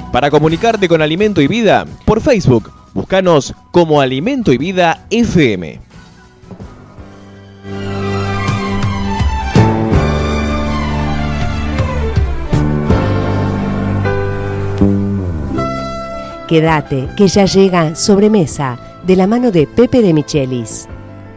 Para comunicarte con Alimento y Vida, por Facebook, búscanos como Alimento y Vida FM. Quédate, que ya llega Sobremesa, de la mano de Pepe de Michelis.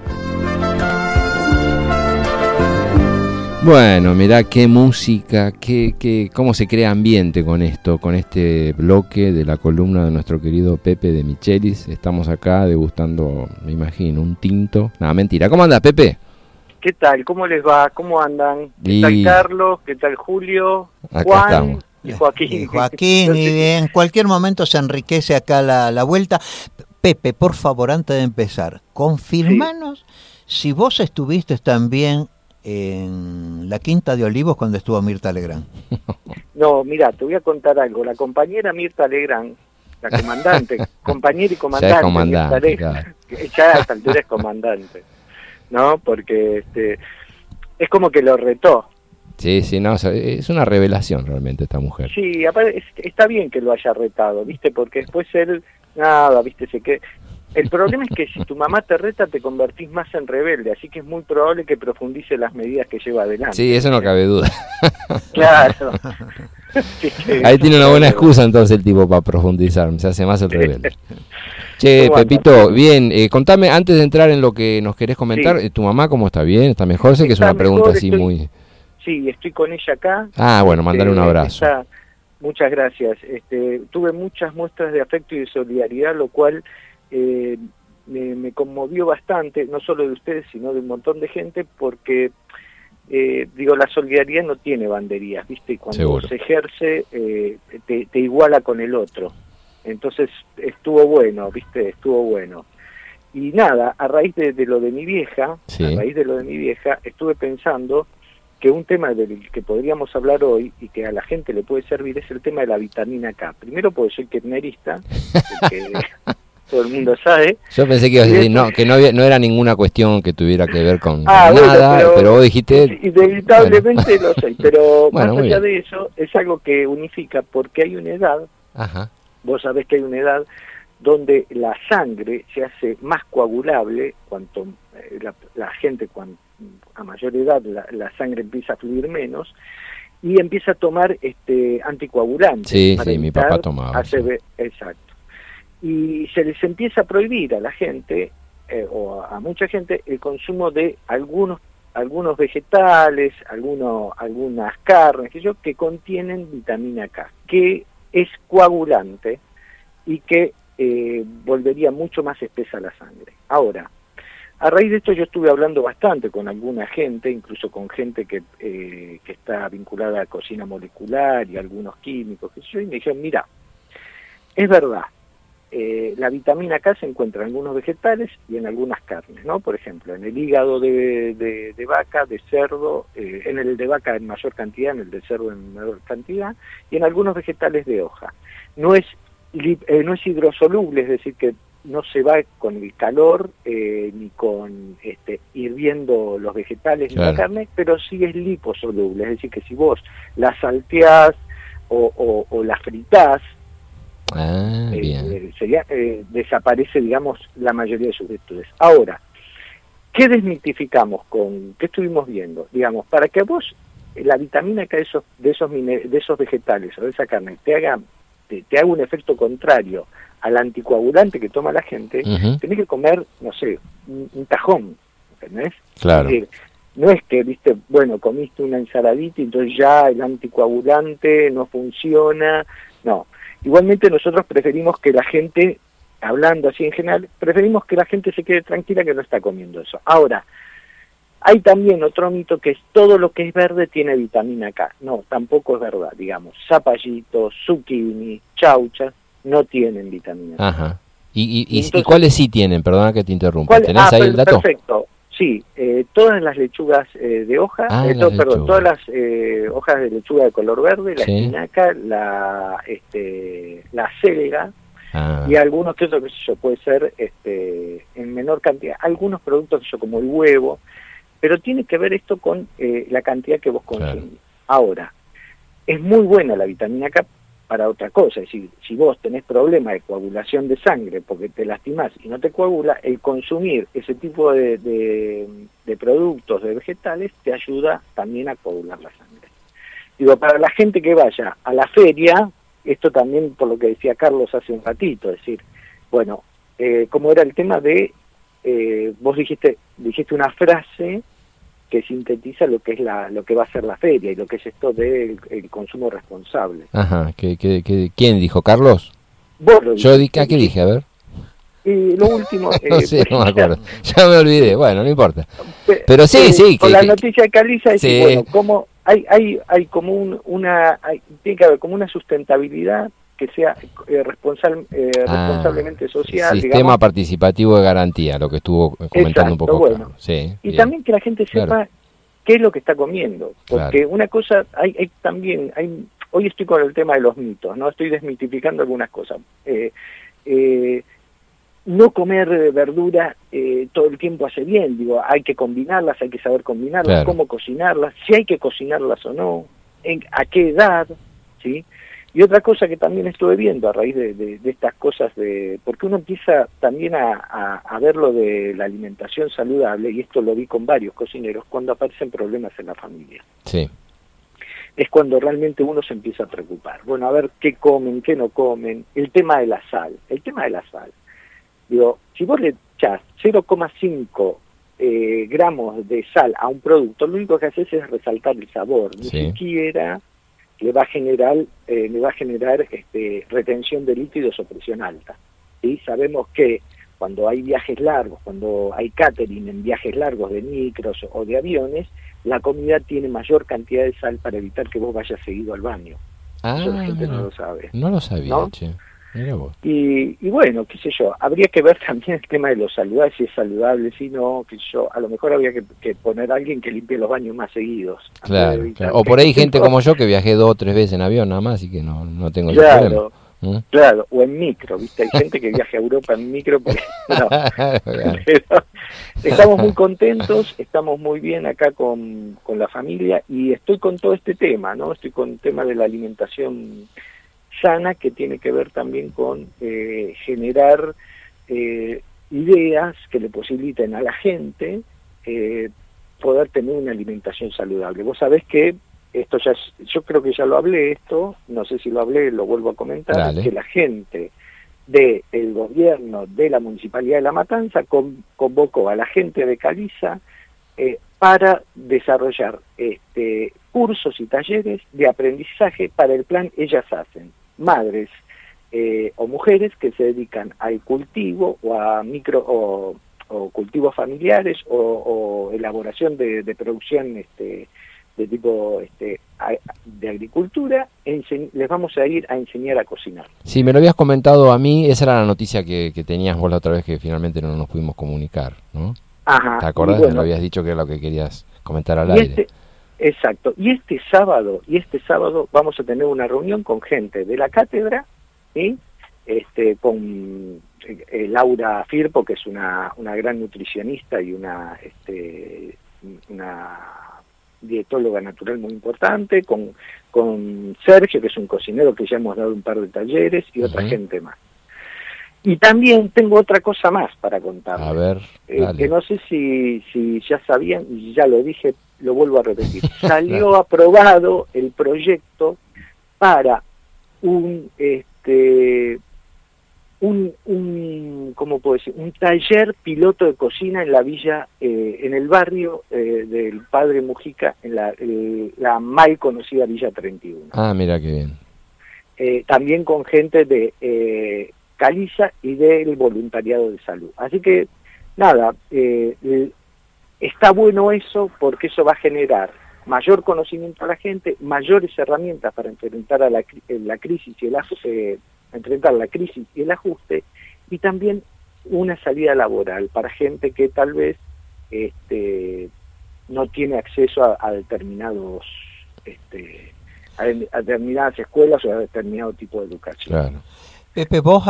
Bueno, mirá qué música, cómo se crea ambiente con esto, con este bloque de la columna de nuestro querido Pepe de Michelis. Estamos acá degustando, me imagino, un tinto. Nada, mentira. ¿Cómo anda, Pepe? ¿Qué tal? ¿Cómo les va? ¿Cómo andan? ¿Qué tal Carlos? ¿Qué tal Julio? Acá Juan estamos. Y Joaquín. Joaquín, y en cualquier momento se enriquece acá la vuelta. Pepe, por favor, antes de empezar, confirmanos si vos estuviste también en la Quinta de Olivos cuando estuvo Mirta Legrand. No, mira, te voy a contar algo. La compañera Mirta Legrand, la comandante, compañera y comandante. Ya es comandante, claro. Ya a esta altura es comandante, ¿no? Porque es como que lo retó. Sí, no, es una revelación realmente esta mujer. Sí, aparte está bien que lo haya retado, ¿viste? Porque después él, nada, ¿viste? El problema es que si tu mamá te reta te convertís más en rebelde, así que es muy probable que profundice las medidas que lleva adelante. Sí, eso no cabe duda. Claro. Ahí tiene una buena excusa entonces el tipo para profundizar, se hace más el rebelde. Che, Pepito, bien, contame, antes de entrar en lo que nos querés comentar, ¿tu mamá cómo está? ¿Bien? ¿Está mejor? Sé que es una pregunta así muy... Sí, estoy con ella acá. Ah, bueno, mandale un abrazo. Muchas gracias. Tuve muchas muestras de afecto y de solidaridad, lo cual me conmovió bastante, no solo de ustedes, sino de un montón de gente, porque, la solidaridad no tiene banderías, ¿viste? Y cuando se ejerce, te iguala con el otro. Entonces, estuvo bueno, ¿viste? Estuvo bueno. Y nada, a raíz de lo de mi vieja, estuve pensando que un tema del que podríamos hablar hoy y que a la gente le puede servir es el tema de la vitamina K. Primero porque soy kirchnerista, que todo el mundo sabe. Yo pensé que ibas a decir que no era ninguna cuestión que tuviera que ver con nada, pero vos dijiste... Inevitablemente lo sé, pero más allá de eso, es algo que unifica porque hay una edad, vos sabés que hay una edad donde la sangre se hace más coagulable, cuanto la gente a mayor edad la sangre empieza a fluir menos y empieza a tomar anticoagulantes. Sí, mi papá tomaba. Exacto. Y se les empieza a prohibir a la gente, o a mucha gente, el consumo de algunos vegetales, algunas carnes, que contienen vitamina K, que es coagulante y que volvería mucho más espesa la sangre. Ahora, a raíz de esto yo estuve hablando bastante con alguna gente, incluso con gente que está vinculada a cocina molecular y algunos químicos, y me dijeron, mira, es verdad, la vitamina K se encuentra en algunos vegetales y en algunas carnes, ¿no? Por ejemplo, en el hígado de vaca, de cerdo, en el de vaca en mayor cantidad, en el de cerdo en menor cantidad, y en algunos vegetales de hoja. No es hidrosoluble, es decir, que no se va con el calor ni con hirviendo los vegetales ni la carne, pero sí es liposoluble, es decir, que si vos la salteás o la fritás, desaparece, digamos, la mayoría de sus virtudes. Ahora, ¿qué desmitificamos qué estuvimos viendo? Digamos, para que vos la vitamina K de esos vegetales o de esa carne te haga un efecto contrario al anticoagulante que toma la gente, tenés que comer, no sé, un tajón, ¿entendés? Claro. Es decir, no es que, comiste una ensaladita y entonces ya el anticoagulante no funciona, no. Igualmente nosotros preferimos que la gente, hablando así en general, preferimos que la gente se quede tranquila que no está comiendo eso. Ahora, hay también otro mito que es todo lo que es verde tiene vitamina K. No, tampoco es verdad, digamos. Zapallitos, zucchini, chauchas, no tienen vitamina K. Ajá. ¿Y cuáles sí tienen? Perdona que te interrumpa. ¿Tenés ahí el dato? Perfecto. Sí, todas las lechugas de hoja, todas las hojas de lechuga de color verde, la espinaca, la acelga, y algunos que otros, puede ser en menor cantidad, algunos productos como el huevo, pero tiene que ver esto con la cantidad que vos consumís. Claro. Ahora, es muy buena la vitamina K para otra cosa. Es decir, si vos tenés problemas de coagulación de sangre porque te lastimás y no te coagula, el consumir ese tipo de productos, de vegetales, te ayuda también a coagular la sangre. Digo, para la gente que vaya a la feria, esto también por lo que decía Carlos hace un ratito, es decir, bueno, como era el tema de, vos dijiste una frase que sintetiza lo que es lo que va a ser la feria y lo que es esto del el consumo responsable. Ajá, ¿quién dijo? ¿Carlos? Vos lo Yo dijiste. ¿qué dije? A ver. Y lo último... no sé, no me acuerdo. Ya me olvidé, bueno, no importa. Pero Pero sí. Con la noticia de Caliza, es sí. bueno, como hay como tiene que haber como una sustentabilidad que sea responsablemente social. Sistema digamos. participativo de garantía, lo que estuvo comentando. Exacto, un poco. bueno. Claro. Sí, Y bien. también que la gente sepa Claro. qué es lo que está comiendo, porque Claro. una cosa, hoy estoy con el tema de los mitos, no estoy desmitificando algunas cosas. No comer verdura todo el tiempo hace bien, digo, hay que combinarlas, hay que saber combinarlas, Claro. cómo cocinarlas, si hay que cocinarlas o no, a qué edad, ¿sí? Y otra cosa que también estuve viendo a raíz de estas cosas, porque uno empieza también a ver lo de la alimentación saludable, y esto lo vi con varios cocineros, cuando aparecen problemas en la familia. Sí. Es cuando realmente uno se empieza a preocupar. Bueno, a ver qué comen, qué no comen, el tema de la sal. Digo, si vos le echás 0,5 gramos de sal a un producto, lo único que haces es resaltar el sabor, ni Sí. siquiera le va a generar retención de líquidos o presión alta. ¿Sí? Sabemos que cuando hay viajes largos, cuando hay catering en viajes largos de micros o de aviones, la comida tiene mayor cantidad de sal para evitar que vos vayas seguido al baño. Eso la gente Mira, no lo sabe. no lo sabía, ¿No? che. Mira vos. Y bueno, qué sé yo, habría que ver también el tema de los saludables, si es saludable, si no, qué sé yo, a lo mejor habría que poner a alguien que limpie los baños más seguidos. Claro. O por ahí gente como yo que viajé 2 o 3 veces en avión nada más y que no tengo ese problema. Claro, o en micro, ¿viste? Hay gente que viaja a Europa en micro, porque, no. Pero estamos muy contentos, estamos muy bien acá con la familia y estoy con todo este tema, ¿no? Estoy con el tema de la alimentación sana, que tiene que ver también con generar ideas que le posibiliten a la gente poder tener una alimentación saludable. Vos sabés que esto yo creo que ya lo hablé esto, no sé si lo hablé, lo vuelvo a comentar. Dale. Que la gente del gobierno de la Municipalidad de La Matanza convocó a la gente de Caliza para desarrollar cursos y talleres de aprendizaje para el plan Ellas Hacen. Madres o mujeres que se dedican al cultivo o a micro o cultivos familiares o elaboración de producción de tipo de agricultura, les vamos a ir a enseñar a cocinar. Sí, me lo habías comentado a mí, esa era la noticia que tenías vos la otra vez, que finalmente no nos pudimos comunicar, ¿no? Ajá. ¿Te acordás? Bueno, me lo habías dicho que era lo que querías comentar al aire. Exacto. Y este sábado vamos a tener una reunión con gente de la cátedra, ¿sí? Con Laura Firpo, que es una gran nutricionista y una dietóloga natural muy importante, con Sergio, que es un cocinero que ya hemos dado un par de talleres, y otra gente más. Y también tengo otra cosa más para contarles. A ver, que no sé si ya sabían, y ya lo dije, lo vuelvo a repetir. Salió aprobado el proyecto para ¿cómo puedo decir? Un taller piloto de cocina en la villa, en el barrio del Padre Mujica, en la mal conocida Villa 31. Ah, mira qué bien. También con gente de Caliza y del voluntariado de salud. Así que, nada, está bueno eso, porque eso va a generar mayor conocimiento a la gente, mayores herramientas para enfrentar a la crisis y enfrentar la crisis y el ajuste, y también una salida laboral para gente que tal vez no tiene acceso a determinados a determinadas escuelas o a determinado tipo de educación. Claro. Pepe, vos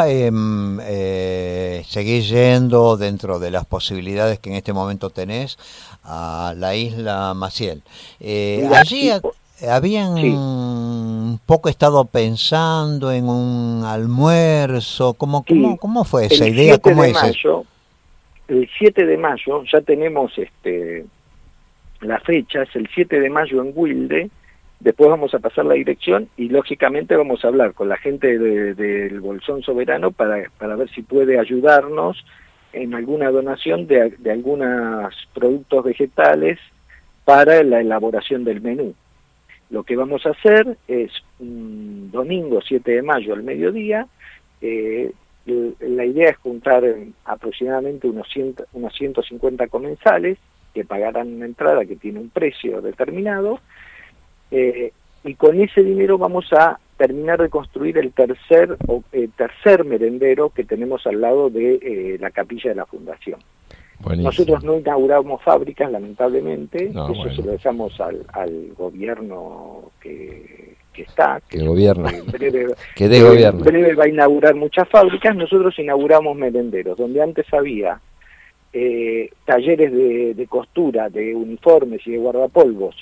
seguís yendo dentro de las posibilidades que en este momento tenés a la isla Maciel. Allí habían un poco estado pensando en un almuerzo. ¿Cómo fue esa idea? ¿Cómo es? El 7 de mayo ya tenemos la fecha, es el 7 de mayo en Wilde. Después vamos a pasar la dirección y lógicamente vamos a hablar con la gente del Bolsón Soberano para ver si puede ayudarnos en alguna donación de algunos productos vegetales para la elaboración del menú. Lo que vamos a hacer es un domingo 7 de mayo al mediodía. La idea es juntar aproximadamente unos 150 comensales que pagarán una entrada que tiene un precio determinado, y con ese dinero vamos a terminar de construir el tercer merendero que tenemos al lado de la capilla de la Fundación. Buenísimo. Nosotros no inauguramos fábricas, lamentablemente, se lo dejamos al gobierno que está, que gobierno, en breve va a inaugurar muchas fábricas. Nosotros inauguramos merenderos, donde antes había talleres de costura, de uniformes y de guardapolvos,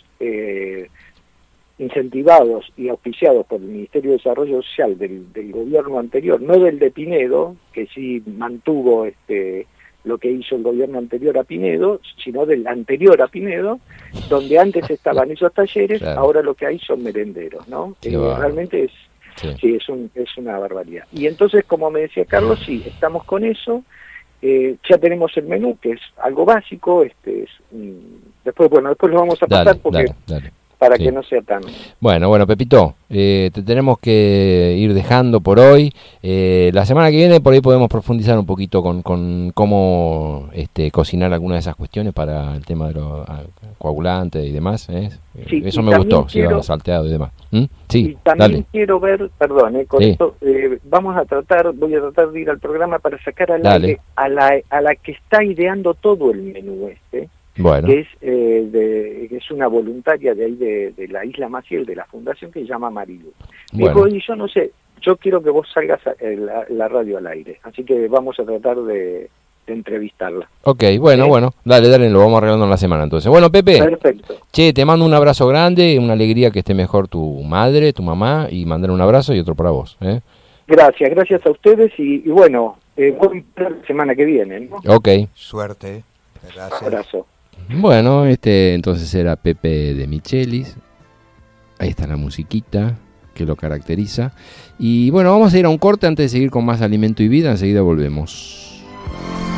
incentivados y auspiciados por el Ministerio de Desarrollo Social del gobierno anterior, no del de Pinedo, que sí mantuvo lo que hizo el gobierno anterior a Pinedo, sino del anterior a Pinedo, donde antes estaban esos talleres, claro. Ahora lo que hay son merenderos, ¿no? Realmente es una barbaridad. Y entonces, como me decía Carlos, sí, estamos con eso. Ya tenemos el menú, que es algo básico. Después lo vamos a pasar dale. Para que no sea tan... Bueno, Pepito, te tenemos que ir dejando por hoy. La semana que viene por ahí podemos profundizar un poquito con cómo cocinar algunas de esas cuestiones para el tema de los coagulantes y demás. Sí, eso me gustó, salteado y demás. Sí, y también quiero ver, perdón, con esto, voy a tratar de ir al programa para sacar al aire a la que está ideando todo el menú Bueno. Que es una voluntaria de ahí de la Isla Maciel, de la fundación, que se llama Marilu. Dijo, y yo no sé, yo quiero que vos salgas la radio al aire, así que vamos a tratar de entrevistarla. Ok, bueno, dale, lo vamos arreglando en la semana entonces. Bueno, Pepe. Perfecto. Che, te mando un abrazo grande, una alegría que esté mejor tu madre, tu mamá, y mandar un abrazo y otro para vos. Gracias a ustedes y bueno, buen la semana que viene, ¿no? Ok. Suerte. Gracias. Abrazo. Bueno, entonces era Pepe de Michelis. Ahí está la musiquita que lo caracteriza. Y bueno, vamos a ir a un corte antes de seguir con más Alimento y Vida. Enseguida volvemos.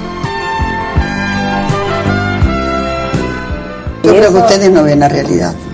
Yo creo que ustedes no ven la realidad.